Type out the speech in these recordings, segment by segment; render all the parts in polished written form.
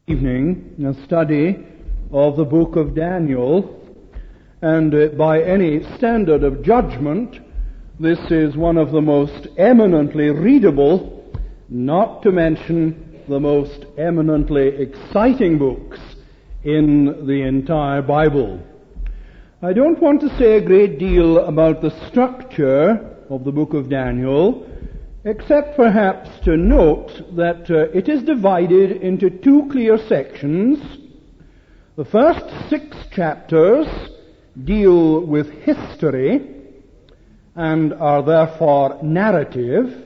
Evening, a study of the book of Daniel, and by any standard of judgment, this is one of the most eminently readable, not to mention the most eminently exciting books in the entire Bible. I don't want to say a great deal about the structure of the book of Daniel, except perhaps to note that it is divided into two clear sections. The first 6 chapters deal with history and are therefore narrative,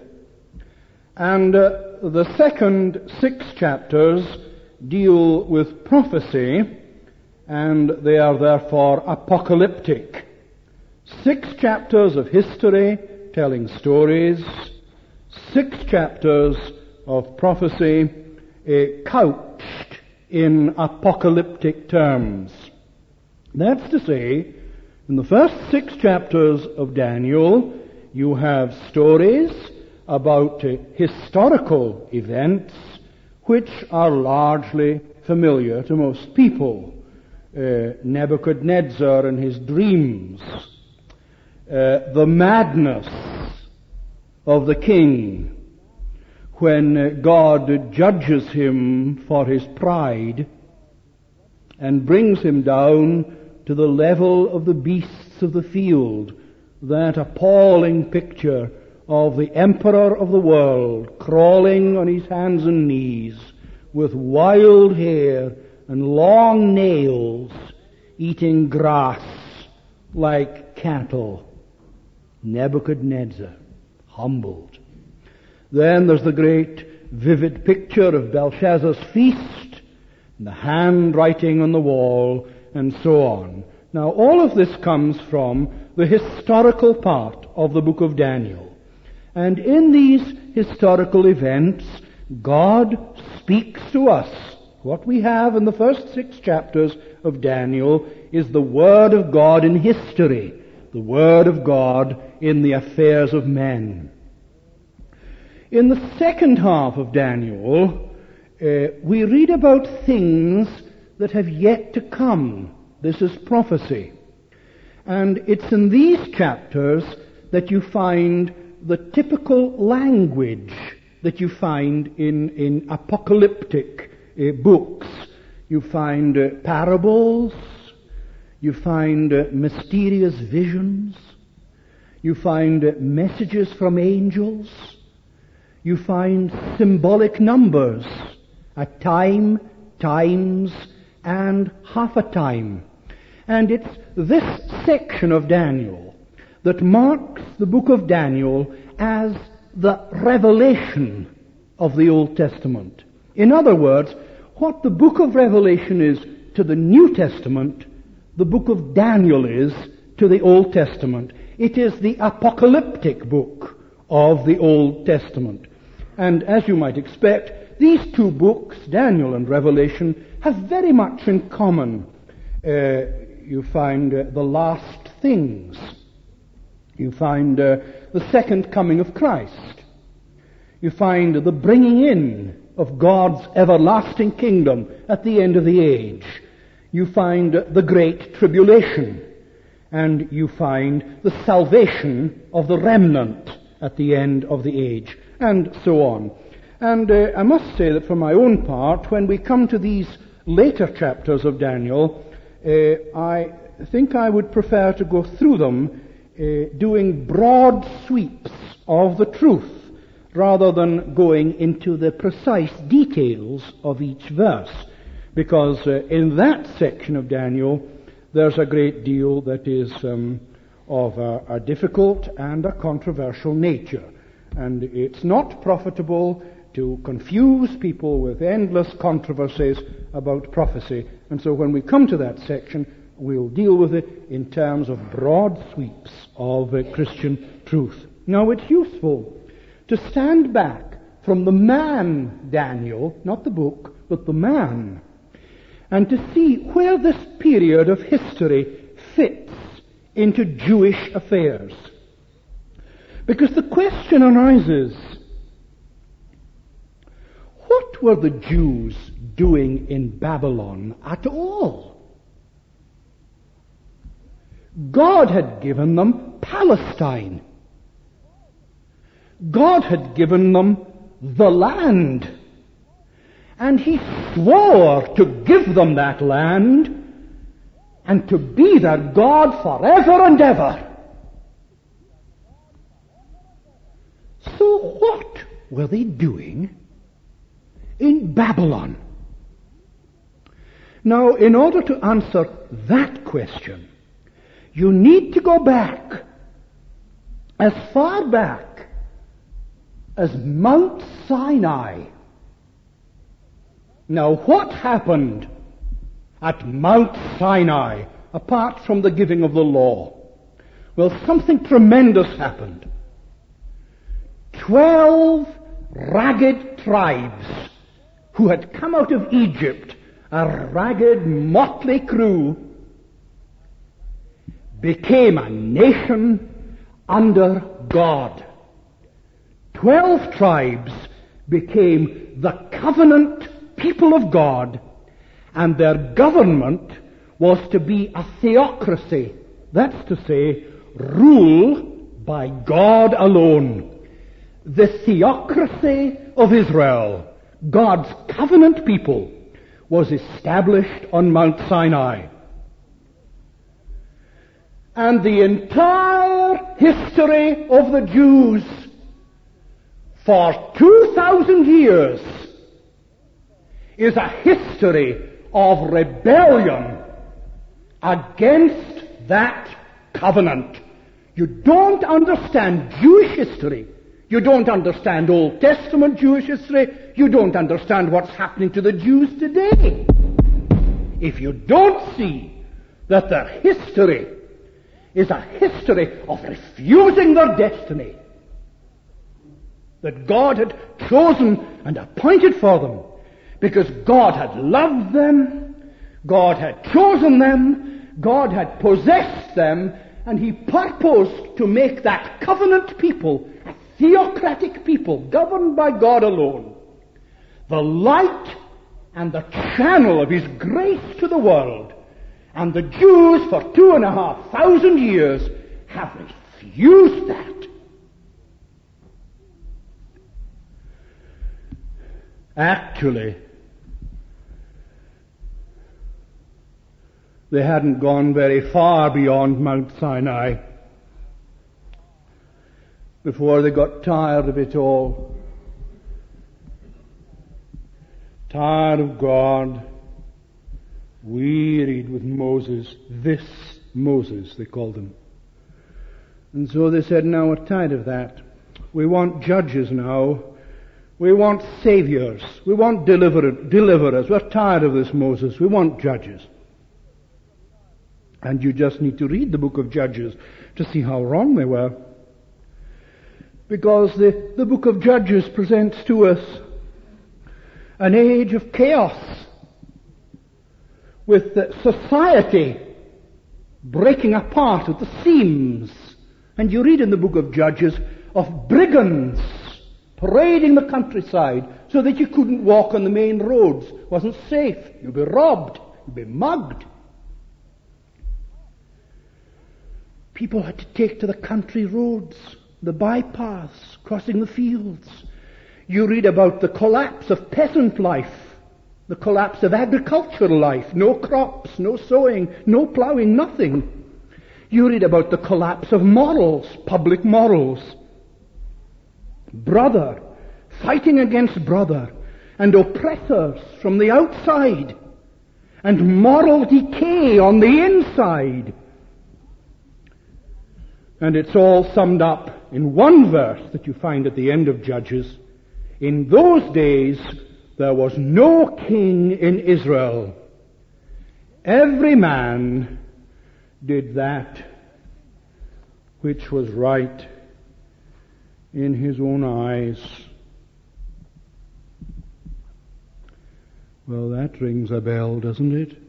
and the second 6 chapters deal with prophecy, and they are therefore apocalyptic. 6 chapters of history telling stories, 6 chapters of prophecy couched in apocalyptic terms. That's to say, in the first 6 chapters of Daniel, you have stories about historical events which are largely familiar to most people. Nebuchadnezzar and his dreams, the madness of the king when God judges him for his pride and brings him down to the level of the beasts of the field, that appalling picture of the emperor of the world crawling on his hands and knees with wild hair and long nails, eating grass like cattle. Nebuchadnezzar, humbled. Then there's the great vivid picture of Belshazzar's feast, and the handwriting on the wall, and so on. Now, all of this comes from the historical part of the book of Daniel. And in these historical events, God speaks to us. What we have in the first 6 chapters of Daniel is the Word of God in history, the Word of God in the affairs of men. In the second half of Daniel, we read about things that have yet to come. This is prophecy. And it's in these chapters that you find the typical language that you find in apocalyptic books. You find parables, you find mysterious visions, you find messages from angels, you find symbolic numbers, a time, times, and half a time. And it's this section of Daniel that marks the book of Daniel as the revelation of the Old Testament. In other words, what the book of Revelation is to the New Testament, the book of Daniel is to the Old Testament. It is the apocalyptic book of the Old Testament. And as you might expect, these two books, Daniel and Revelation, have very much in common. You find the last things. You find the second coming of Christ. You find the bringing in of God's everlasting kingdom at the end of the age. You find the great tribulation. And you find the salvation of the remnant at the end of the age. And so on. And I must say that for my own part, when we come to these later chapters of Daniel, I think I would prefer to go through them doing broad sweeps of the truth rather than going into the precise details of each verse. Because in that section of Daniel, there's a great deal that is of a difficult and a controversial nature. And it's not profitable to confuse people with endless controversies about prophecy. And so when we come to that section, we'll deal with it in terms of broad sweeps of Christian truth. Now, it's useful to stand back from the man Daniel, not the book, but the man, and to see where this period of history fits into Jewish affairs. Because the question arises, what What were the Jews doing in Babylon at all? God had given them Palestine. God had given them the land. And he swore to give them that land and to be their God forever and ever. So what were they doing in Babylon? Now, in order to answer that question, you need to go back, as far back as Mount Sinai. Now, what happened at Mount Sinai, apart from the giving of the law? Well, something tremendous happened. 12 ragged tribes who had come out of Egypt, a ragged, motley crew, became a nation under God. 12 tribes became the covenant people of God, and their government was to be a theocracy. That's to say, rule by God alone. The theocracy of Israel, God's covenant people, was established on Mount Sinai. And the entire history of the Jews for 2,000 years is a history of rebellion against that covenant. You don't understand Jewish history. You don't understand Old Testament Jewish history. You don't understand what's happening to the Jews today if you don't see that their history is a history of refusing their destiny that God had chosen and appointed for them, because God had loved them, God had chosen them, God had possessed them, and he purposed to make that covenant people a theocratic people governed by God alone, the light and the channel of his grace to the world. And the Jews for 2,500 years have refused that. Actually, they hadn't gone very far beyond Mount Sinai before they got tired of it all. Tired of God, wearied with Moses, this Moses, they called him. And so they said, now we're tired of that. We want judges now. We want saviors. We want deliverers. We're tired of this Moses. We want judges. And you just need to read the book of Judges to see how wrong they were. Because the book of Judges presents to us an age of chaos, with society breaking apart at the seams. And you read in the book of Judges of brigands parading the countryside so that you couldn't walk on the main roads. It wasn't safe. You'd be robbed. You'd be mugged. People had to take to the country roads, the bypaths, crossing the fields. You read about the collapse of peasant life, the collapse of agricultural life, no crops, no sowing, no ploughing, nothing. You read about the collapse of morals, public morals. Brother fighting against brother, and oppressors from the outside, and moral decay on the inside. And it's all summed up in one verse that you find at the end of Judges. In those days there was no king in Israel. Every man did that which was right in his own eyes. Well, that rings a bell, doesn't it?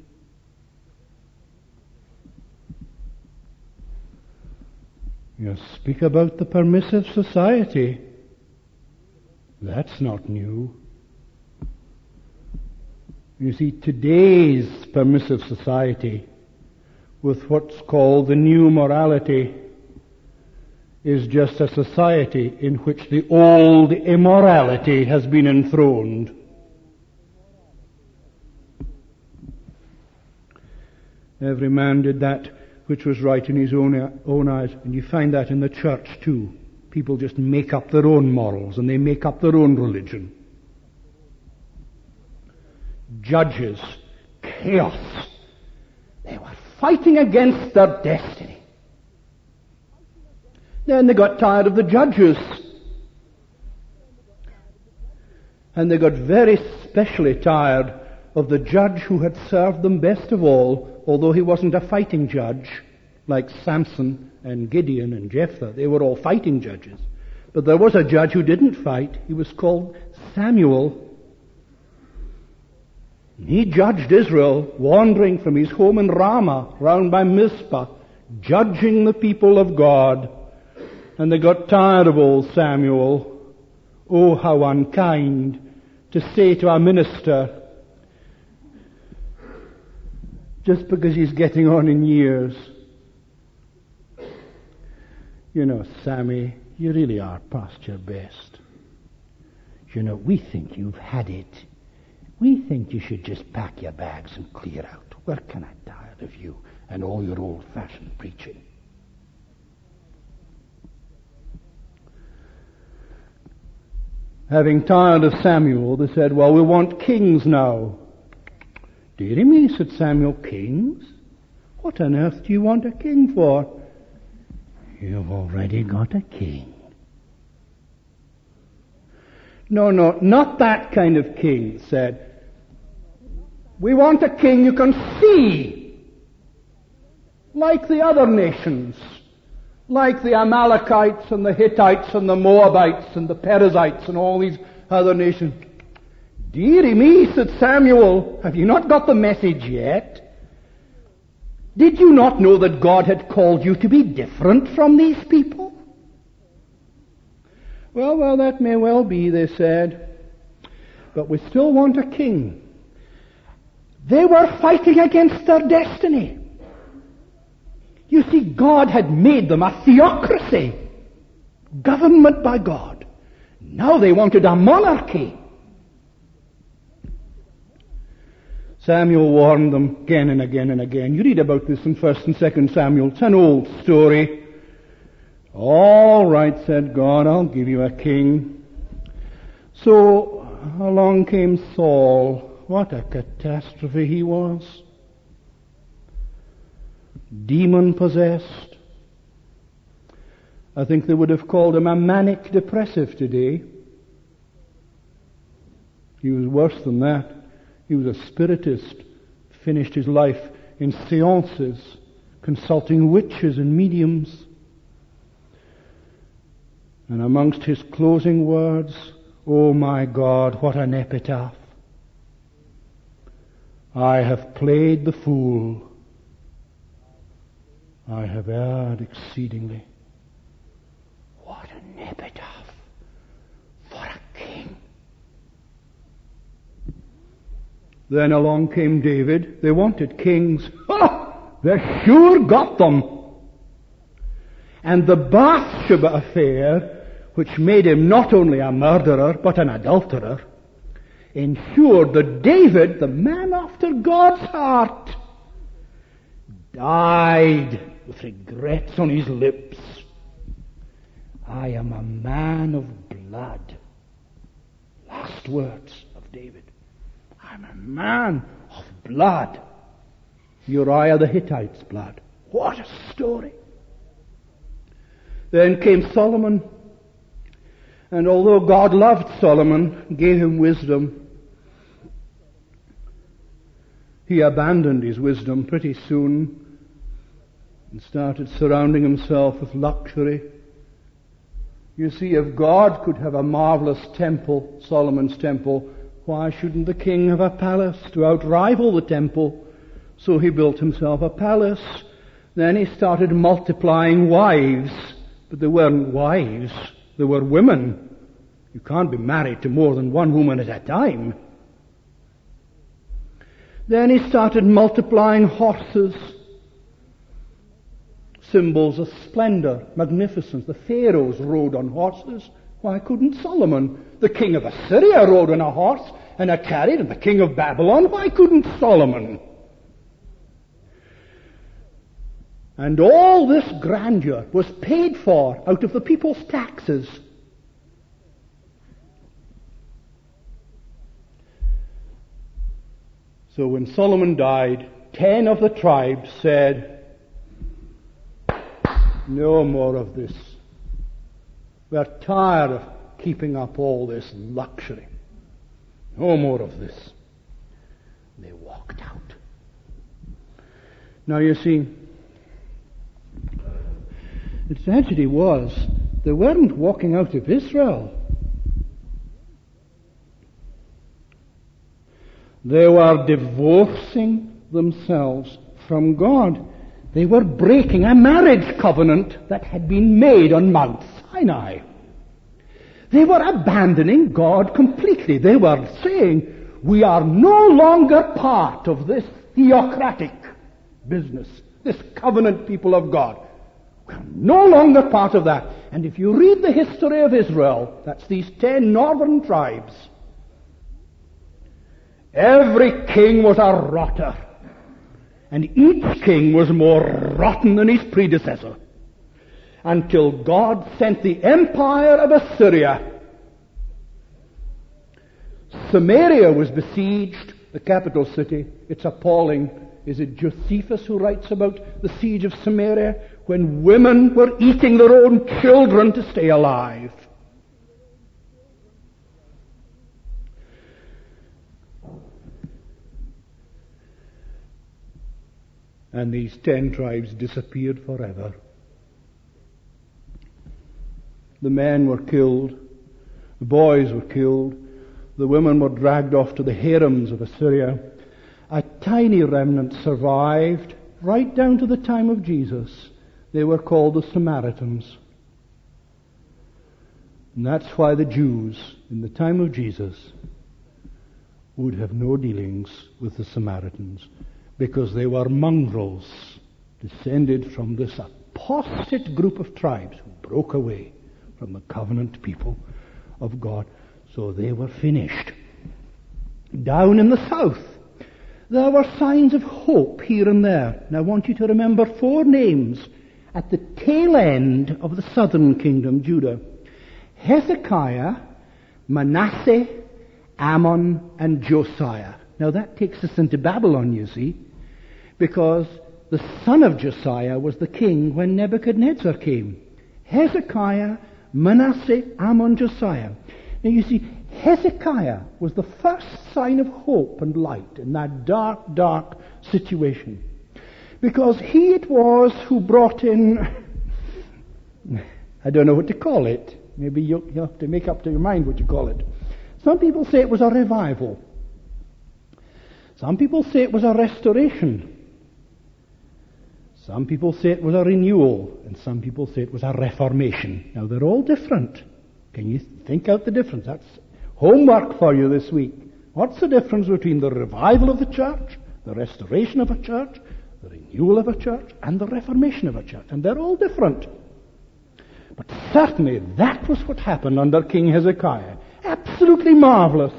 You speak about the permissive society. That's not new. You see, today's permissive society, with what's called the new morality, is just a society in which the old immorality has been enthroned. Every man did that which was right in his own eyes. And you find that in the church too. People just make up their own morals and they make up their own religion. Judges, chaos. They were fighting against their destiny. Then they got tired of the judges. And they got very specially tired of the judge who had served them best of all, although he wasn't a fighting judge like Samson and Gideon and Jephthah. They were all fighting judges. But there was a judge who didn't fight. He was called Samuel. He judged Israel, wandering from his home in Ramah, round by Mizpah, judging the people of God. And they got tired of old Samuel. Oh, how unkind to say to a minister, just because he's getting on in years, you know, Sammy, you really are past your best. You know, we think you've had it. We think you should just pack your bags and clear out. We're kind of tired of you and all your old-fashioned preaching. Having tired of Samuel, they said, well, we want kings now. Dearie me, said Samuel, kings? What on earth do you want a king for? You've already got a king. No, not that kind of king, said. We want a king you can see, like the other nations, like the Amalekites and the Hittites and the Moabites and the Perizzites and all these other nations. Dearie me, said Samuel, have you not got the message yet? Did you not know that God had called you to be different from these people? Well, that may well be, they said, but we still want a king. They were fighting against their destiny. You see, God had made them a theocracy, government by God. Now they wanted a monarchy. Samuel warned them again and again and again. You read about this in 1 and 2 Samuel. It's an old story. All right, said God, I'll give you a king. So along came Saul. What a catastrophe he was. Demon-possessed. I think they would have called him a manic depressive today. He was worse than that. He was a spiritist. Finished his life in seances, consulting witches and mediums. And amongst his closing words, oh my God, what an epitaph. I have played the fool. I have erred exceedingly. What an epitaph for a king. Then along came David. They wanted kings. They sure got them. And the Bathsheba affair, which made him not only a murderer, but an adulterer, ensured that David, the man after God's heart, died with regrets on his lips. I am a man of blood. Last words of David. I'm a man of blood. Uriah the Hittite's blood. What a story. Then came Solomon. And although God loved Solomon, gave him wisdom, he abandoned his wisdom pretty soon and started surrounding himself with luxury. You see, if God could have a marvelous temple, Solomon's temple, why shouldn't the king have a palace to outrival the temple? So he built himself a palace. Then he started multiplying wives, but they weren't wives. They were women. You can't be married to more than one woman at a time. Then he started multiplying horses, symbols of splendor, magnificence. The pharaohs rode on horses. Why couldn't Solomon? The king of Assyria rode on a horse and a chariot, and the king of Babylon. Why couldn't Solomon? And all this grandeur was paid for out of the people's taxes. So when Solomon died, 10 of the tribes said, "No more of this. We're tired of keeping up all this luxury. No more of this." They walked out. Now you see, the tragedy was they weren't walking out of Israel. They were divorcing themselves from God. They were breaking a marriage covenant that had been made on Mount Sinai. They were abandoning God completely. They were saying, we are no longer part of this theocratic business, this covenant people of God. We are no longer part of that. And if you read the history of Israel, that's these 10 northern tribes, every king was a rotter. And each king was more rotten than his predecessor. Until God sent the empire of Assyria. Samaria was besieged, the capital city. It's appalling. Is it Josephus who writes about the siege of Samaria? When women were eating their own children to stay alive. And these 10 tribes disappeared forever. The men were killed, the boys were killed, the women were dragged off to the harems of Assyria. A tiny remnant survived right down to the time of Jesus. They were called the Samaritans. And that's why the Jews, in the time of Jesus, would have no dealings with the Samaritans, because they were mongrels descended from this apostate group of tribes who broke away from the covenant people of God. So they were finished. Down in the south, there were signs of hope here and there. And I want you to remember 4 names at the tail end of the southern kingdom, Judah. Hezekiah, Manasseh, Ammon, and Josiah. Now that takes us into Babylon, you see, because the son of Josiah was the king when Nebuchadnezzar came. Hezekiah, Manasseh, Ammon, Josiah. Now you see, Hezekiah was the first sign of hope and light in that dark, dark situation. Because he it was who brought in, I don't know what to call it. Maybe you have to make up to your mind what you call it. Some people say it was a revival. Some people say it was a restoration. Some people say it was a renewal. And some people say it was a reformation. Now they're all different. Can you think out the difference? That's homework for you this week. What's the difference between the revival of the church, the restoration of a church, the renewal of a church, and the reformation of a church? And they're all different. But certainly that was what happened under King Hezekiah. Absolutely marvelous.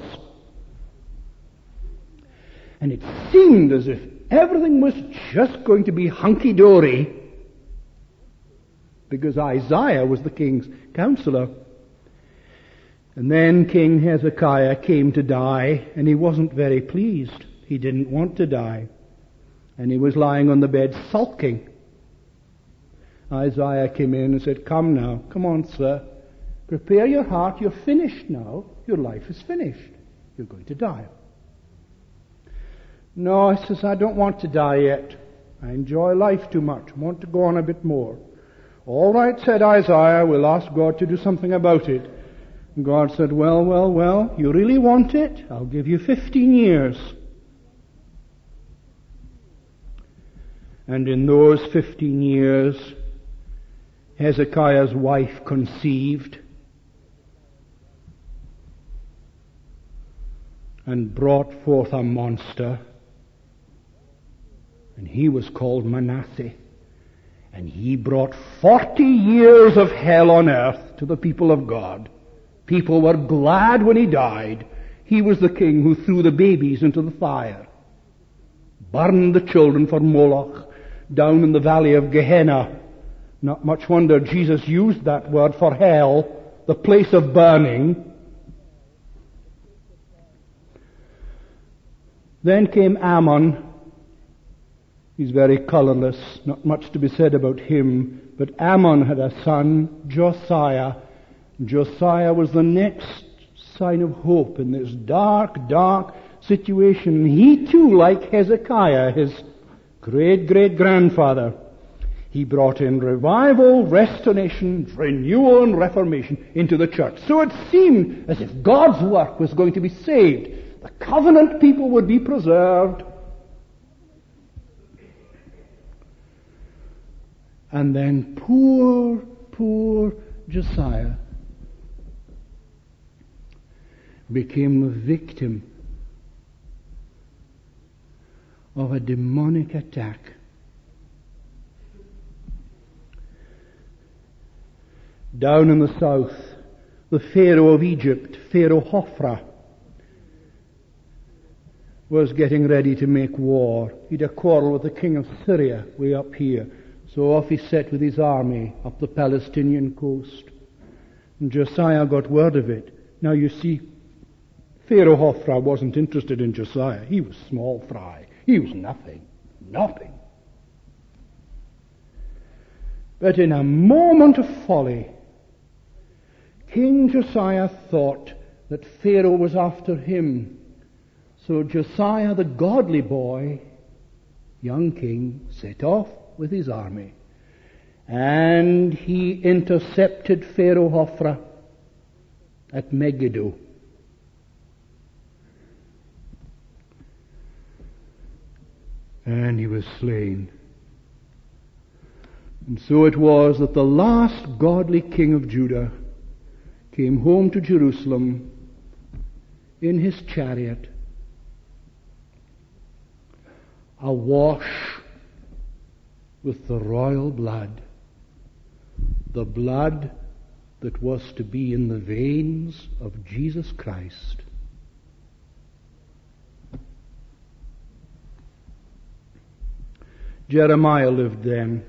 And it seemed as if everything was just going to be hunky-dory, because Isaiah was the king's counselor. And then King Hezekiah came to die, and he wasn't very pleased. He didn't want to die. And he was lying on the bed sulking. Isaiah came in and said, "Come now, come on, sir. Prepare your heart. You're finished now. Your life is finished. You're going to die." "No," he says, "I don't want to die yet. I enjoy life too much. I want to go on a bit more." "All right," said Isaiah, "we'll ask God to do something about it." And God said, well, you really want it? I'll give you 15 years. And in those 15 years, Hezekiah's wife conceived and brought forth a monster and he was called Manasseh. And he brought 40 years of hell on earth to the people of God. People were glad when he died. He was the king who threw the babies into the fire, burned the children for Moloch down in the valley of Gehenna. Not much wonder Jesus used that word for hell, the place of burning. Then came Ammon. He's very colorless, not much to be said about him. But Ammon had a son, Josiah. Josiah was the next sign of hope in this dark, dark situation. He too, like Hezekiah, his great-great-grandfather, he brought in revival, restoration, renewal, and reformation into the church. So it seemed as if God's work was going to be saved. The covenant people would be preserved. And then poor Josiah became a victim of a demonic attack. Down in the south, the Pharaoh of Egypt, Pharaoh Hophra, was getting ready to make war. He'd a quarrel with the king of Syria way up here. So off he set with his army up the Palestinian coast. And Josiah got word of it. Now you see, Pharaoh Hophra wasn't interested in Josiah. He was small fry. He was nothing. But in a moment of folly, King Josiah thought that Pharaoh was after him. So Josiah, the godly boy, young king, set off with his army. And he intercepted Pharaoh Hophra at Megiddo. And he was slain. And so it was that the last godly king of Judah came home to Jerusalem in his chariot, awash with the royal blood, the blood that was to be in the veins of Jesus Christ. Jeremiah lived then.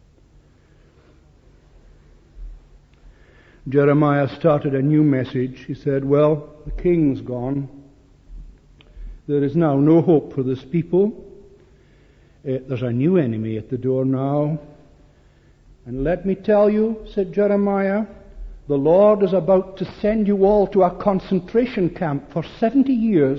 Jeremiah started a new message. He said, well, the king's gone. There is now no hope for this people. There's a new enemy at the door now. And let me tell you, said Jeremiah, the Lord is about to send you all to a concentration camp for 70 years.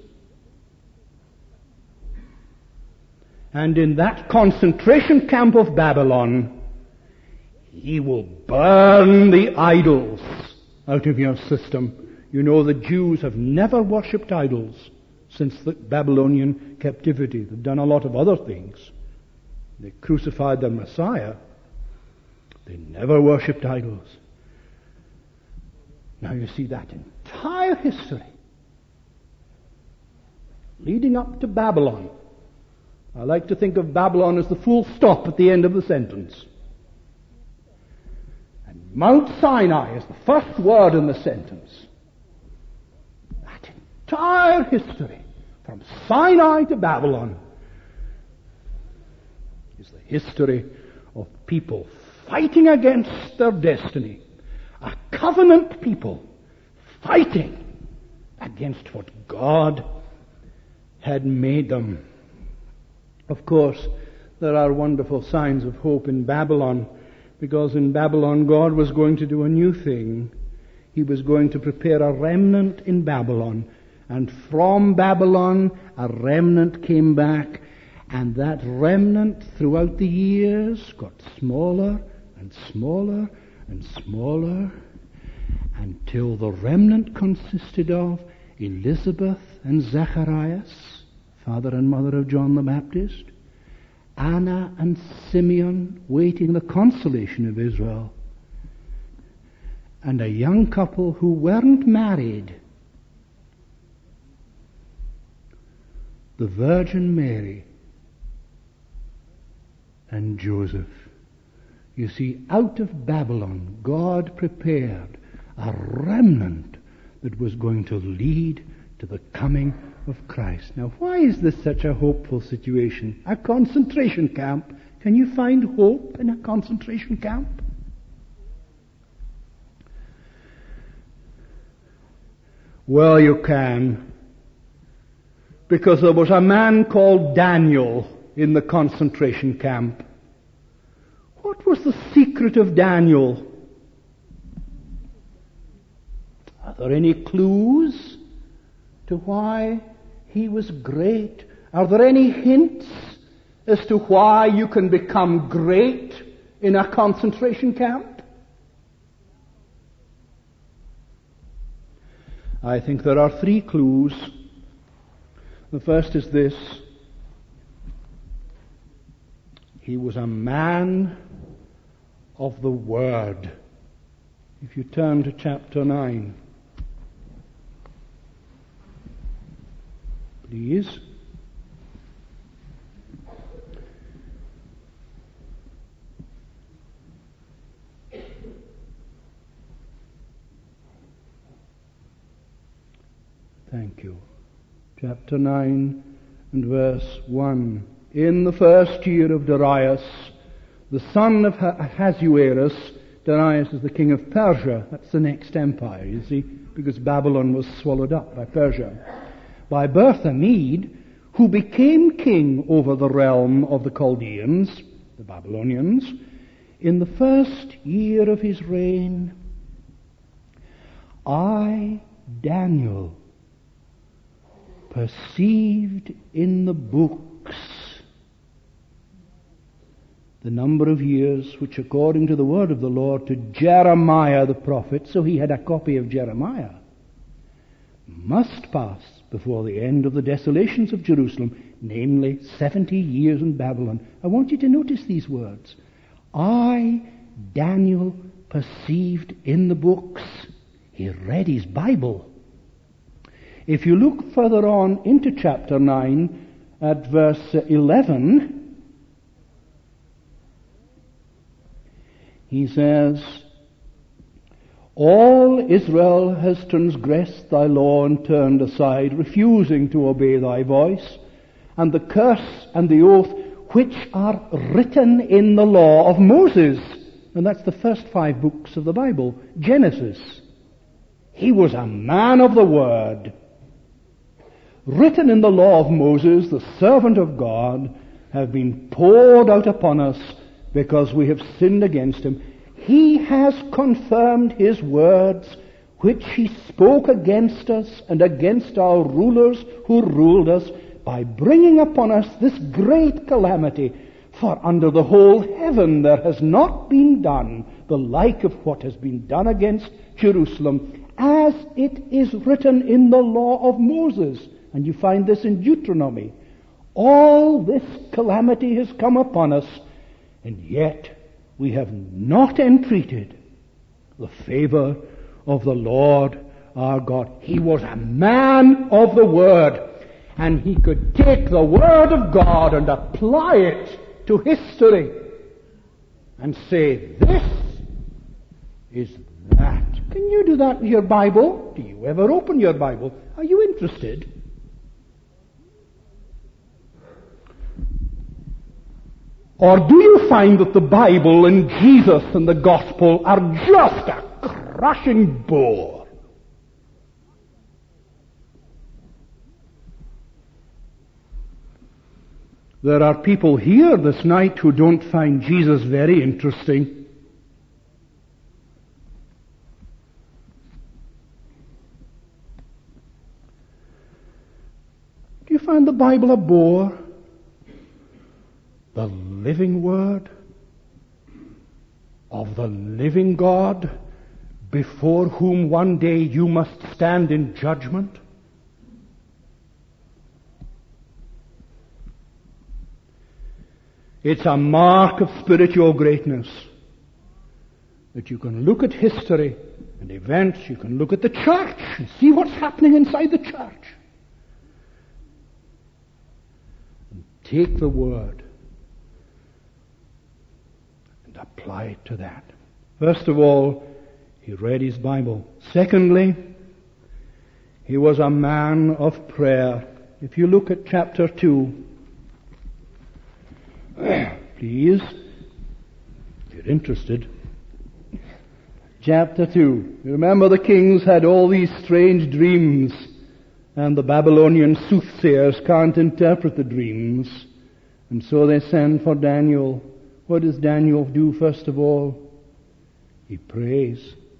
And in that concentration camp of Babylon, he will burn the idols out of your system. You know, the Jews have never worshipped idols since the Babylonian captivity. They've done a lot of other things. They crucified their Messiah. They never worshipped idols. Now you see that entire history leading up to Babylon. I like to think of Babylon as the full stop at the end of the sentence. And Mount Sinai is the first word in the sentence. That entire history, from Sinai to Babylon, is the history of people fighting against their destiny. A covenant people fighting against what God had made them. Of course, there are wonderful signs of hope in Babylon, because in Babylon God was going to do a new thing. He was going to prepare a remnant in Babylon. And from Babylon, a remnant came back. And that remnant, throughout the years, got smaller and smaller and smaller, until the remnant consisted of Elizabeth and Zacharias, father and mother of John the Baptist, Anna and Simeon, waiting the consolation of Israel, and a young couple who weren't married, the Virgin Mary. and Joseph. You see, out of Babylon, God prepared a remnant that was going to lead to the coming of Christ. Now, why is this such a hopeful situation? A concentration camp. Can you find hope in a concentration camp? Well, you can. Because there was a man called Daniel in the concentration camp. What was the secret of Daniel? Are there any clues to why he was great? Are there any hints as to why you can become great in a concentration camp? I think there are 3 clues. The first is this: he was a man of the Word. If you turn to chapter 9, please. Thank you. Chapter 9 and verse 1. In the first year of Darius, the son of Ahasuerus, Darius is the king of Persia. That's the next empire, you see, because Babylon was swallowed up by Persia. By birth a Mede, who became king over the realm of the Chaldeans, the Babylonians, in the first year of his reign. I, Daniel, perceived in the books the number of years which, according to the word of the Lord to Jeremiah the prophet, so he had a copy of Jeremiah, must pass before the end of the desolations of Jerusalem, namely 70 years in Babylon. I want you to notice these words. I, Daniel, perceived in the books. He read his Bible. If you look further on into chapter 9 at verse 11, he says, all Israel has transgressed thy law and turned aside, refusing to obey thy voice, and the curse and the oath which are written in the law of Moses. And that's the first 5 books of the Bible, Genesis. He was a man of the word. Written in the law of Moses, the servant of God, have been poured out upon us because we have sinned against him. He has confirmed his words, which he spoke against us and against our rulers who ruled us, by bringing upon us this great calamity. For under the whole heaven there has not been done the like of what has been done against Jerusalem, as it is written in the law of Moses. And you find this in Deuteronomy. All this calamity has come upon us, and yet we have not entreated the favor of the Lord our God. He was a man of the Word, and he could take the Word of God and apply it to history and say, this is that. Can you do that with your Bible? Do you ever open your Bible? Are you interested? Or do you find that the Bible and Jesus and the gospel are just a crushing bore? There are people here this night who don't find Jesus very interesting. Do you find the Bible a bore? The living Word of the living God, before whom one day you must stand in judgment? It's a mark of spiritual greatness that you can look at history and events, you can look at the church and see what's happening inside the church, and take the Word applied to that. First of all, he read his Bible. Secondly, he was a man of prayer. If you look at chapter 2, please, if you're interested. Chapter 2. You remember the kings had all these strange dreams, and the Babylonian soothsayers can't interpret the dreams. And so they send for Daniel. What does Daniel do first of all? He prays.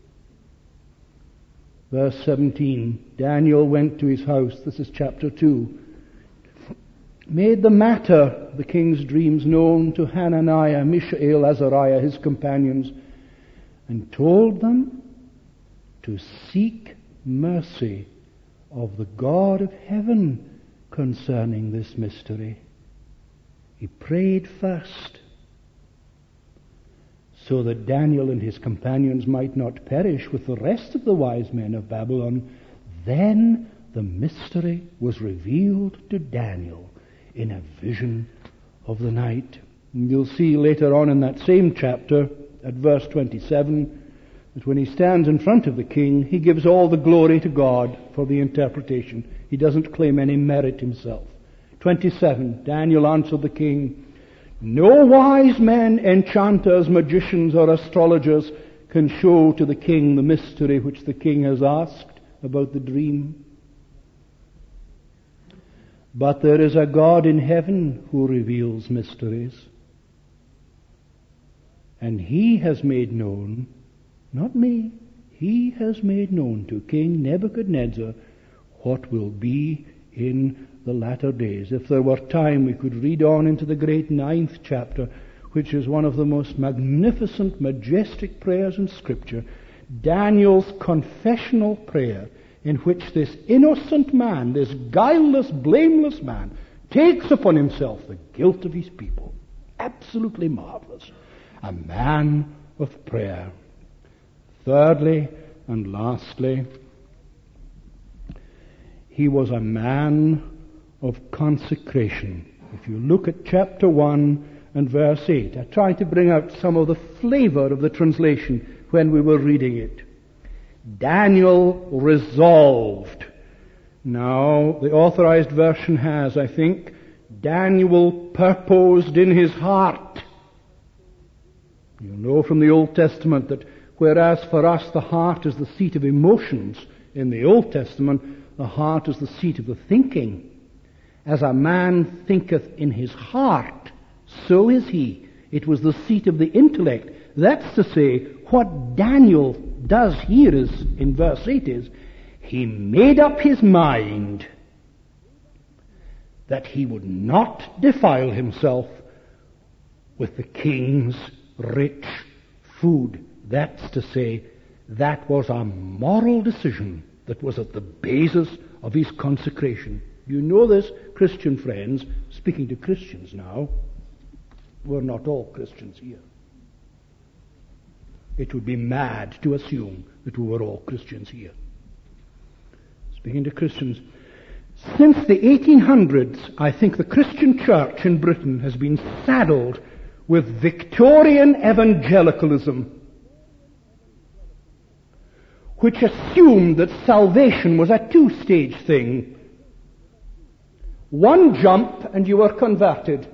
Verse 17. Daniel went to his house. This is chapter 2. Made the matter, the king's dreams, known to Hananiah, Mishael, Azariah, his companions, and told them to seek mercy of the God of heaven concerning this mystery. He prayed first so that Daniel and his companions might not perish with the rest of the wise men of Babylon. Then the mystery was revealed to Daniel in a vision of the night. And you'll see later on in that same chapter, at verse 27, that when he stands in front of the king, he gives all the glory to God for the interpretation. He doesn't claim any merit himself. 27, Daniel answered the king, "No wise men, enchanters, magicians, or astrologers can show to the king the mystery which the king has asked about the dream. But there is a God in heaven who reveals mysteries. And he has made known, not me, he has made known to King Nebuchadnezzar what will be in the latter days." If there were time, we could read on into the great 9th chapter, which is one of the most magnificent, majestic prayers in Scripture. Daniel's confessional prayer, in which this innocent man, this guileless, blameless man, takes upon himself the guilt of his people. Absolutely marvelous. A man of prayer. Thirdly and lastly, he was a man of consecration. If you look at chapter 1 and verse 8, I tried to bring out some of the flavor of the translation when we were reading it. Daniel resolved. Now, the authorized version has, I think, Daniel purposed in his heart. You know from the Old Testament that whereas for us the heart is the seat of emotions, in the Old Testament the heart is the seat of the thinking. As a man thinketh in his heart, so is he. It was the seat of the intellect. That's to say, what Daniel does here is, in verse 8 is, he made up his mind that he would not defile himself with the king's rich food. That's to say, that was a moral decision that was at the basis of his consecration. You know this, Christian friends, speaking to Christians now. We're not all Christians here. It would be mad to assume that we were all Christians here. Speaking to Christians, since the 1800s, I think the Christian church in Britain has been saddled with Victorian evangelicalism, which assumed that salvation was a two-stage thing. One jump and you were converted.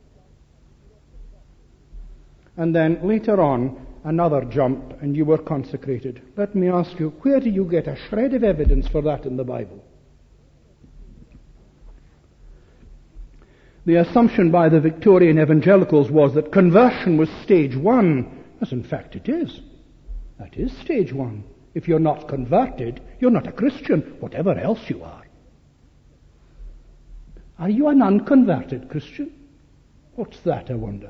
And then later on, another jump and you were consecrated. Let me ask you, where do you get a shred of evidence for that in the Bible? The assumption by the Victorian evangelicals was that conversion was stage one, as in fact it is. That is stage one. If you're not converted, you're not a Christian, whatever else you are. Are you an unconverted Christian? What's that, I wonder?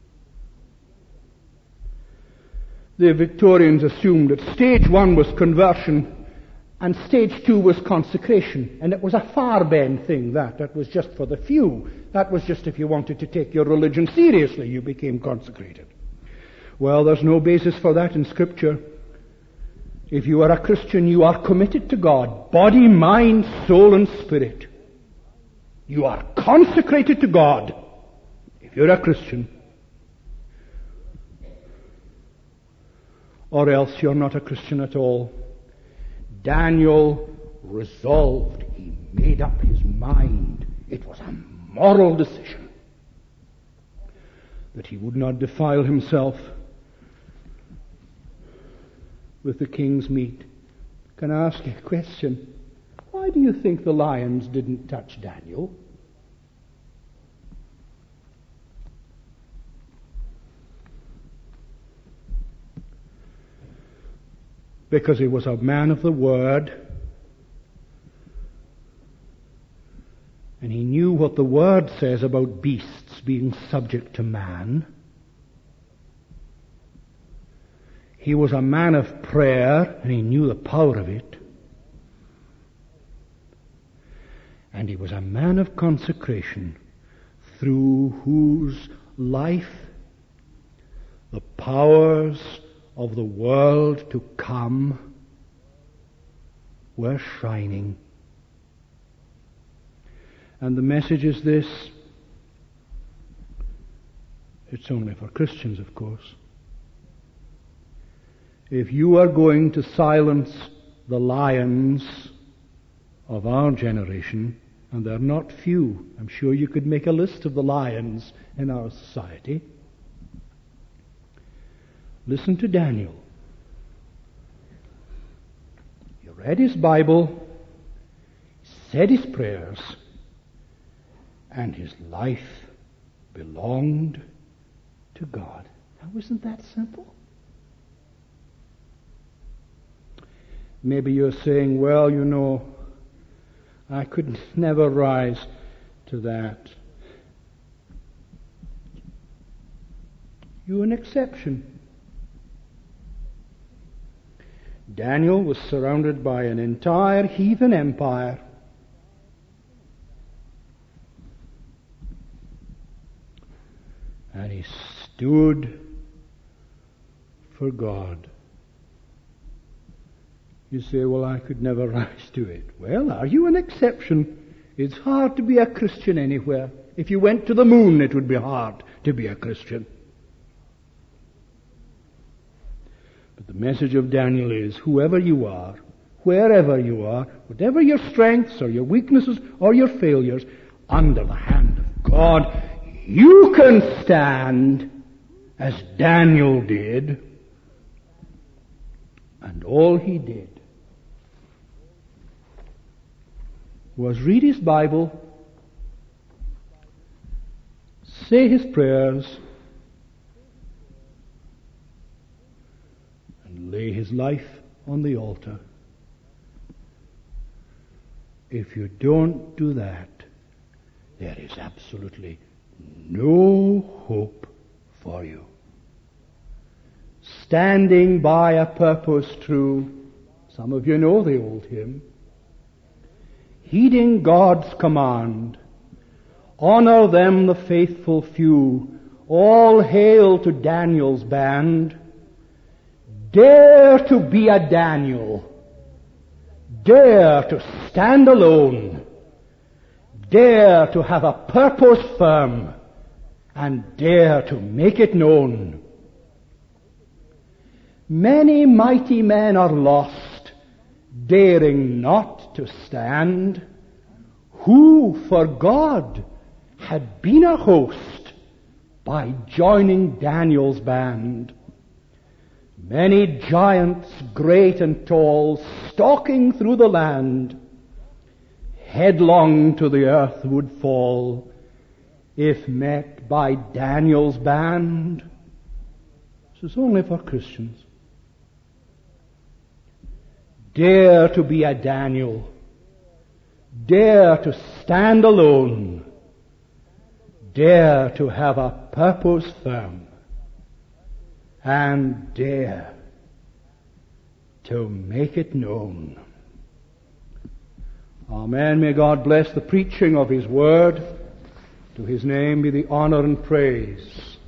The Victorians assumed that stage one was conversion and stage two was consecration. And it was a far-bend thing, that was just for the few. That was just if you wanted to take your religion seriously, you became consecrated. Well, there's no basis for that in Scripture. If you are a Christian, you are committed to God, body, mind, soul, and spirit. You are consecrated to God if you're a Christian. or else you're not a Christian at all. Daniel resolved. He made up his mind. It was a moral decision that he would not defile himself with the king's meat. Can I ask you a question? Why do you think the lions didn't touch Daniel? Because he was a man of the word, and he knew what the word says about beasts being subject to man. He was a man of prayer, and he knew the power of it. And he was a man of consecration, through whose life the powers of the world to come were shining. And the message is this. It's only for Christians, of course. If you are going to silence the lions of our generation, and they're not few, I'm sure you could make a list of the lions in our society. Listen to Daniel. He read his Bible, said his prayers, and his life belonged to God. Now, isn't that simple? Maybe you're saying, well, you know, I could never rise to that. You're an exception. Daniel was surrounded by an entire heathen empire. And he stood for God. You say, well, I could never rise to it. Well, are you an exception? It's hard to be a Christian anywhere. If you went to the moon, it would be hard to be a Christian. But the message of Daniel is, whoever you are, wherever you are, whatever your strengths or your weaknesses or your failures, under the hand of God, you can stand as Daniel did. And all he did was read his Bible, say his prayers, and lay his life on the altar. If you don't do that, there is absolutely no hope for you. Standing by a purpose true. Some of you know the old hymn. Heeding God's command. Honor them, the faithful few. All hail to Daniel's band. Dare to be a Daniel. Dare to stand alone. Dare to have a purpose firm. And dare to make it known. Many mighty men are lost, daring not to stand, who for God had been a host by joining Daniel's band. Many giants, great and tall, stalking through the land, headlong to the earth would fall, if met by Daniel's band. This is only for Christians. Dare to be a Daniel. Dare to stand alone. Dare to have a purpose firm. And dare to make it known. Amen. May God bless the preaching of His Word. To His name be the honor and praise.